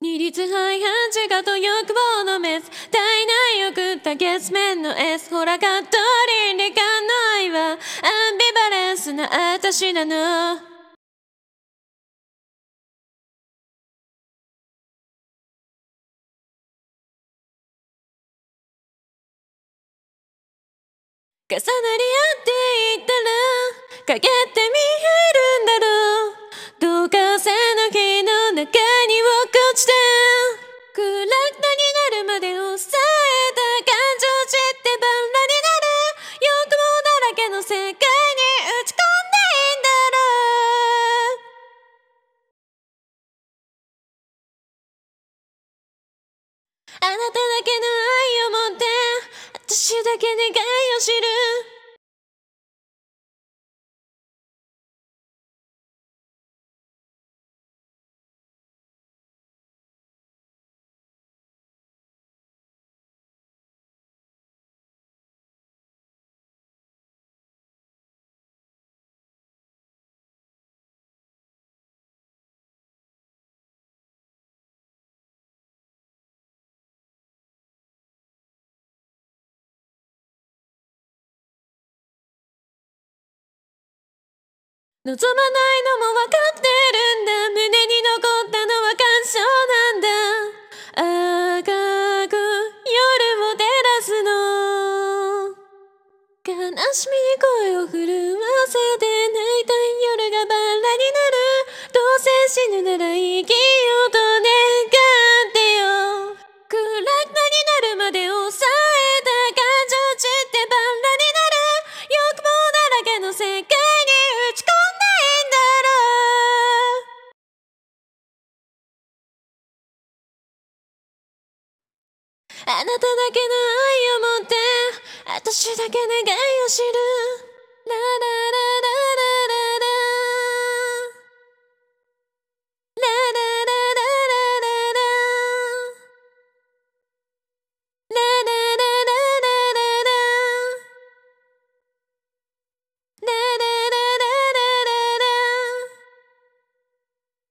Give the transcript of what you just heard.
二律背反自我と欲望のメス体内送った月面の S ほらかっと倫理観の愛はアンビバレンスな私なの重なり合っていったら陰って見えるんだろうどうか風の日の中に落っこちて暗くになるまで抑えた感情値ってバラになる欲望だらけの世界に打ち込んでいいんだろうあなただけの愛を持って私だけ願いを知る望まないのも分かってるんだ胸に残ったのは感傷なんだ赤く夜を照らすの悲しみに声を震わせて泣いた夜がバラになるどうせ死ぬなら生きようと願ってよ暗くになるまで抑えた感情値ってバラになる欲望だらけの世界に打ち込んでいいんだろうあなただけの愛を持って私だけ願いを知るラララ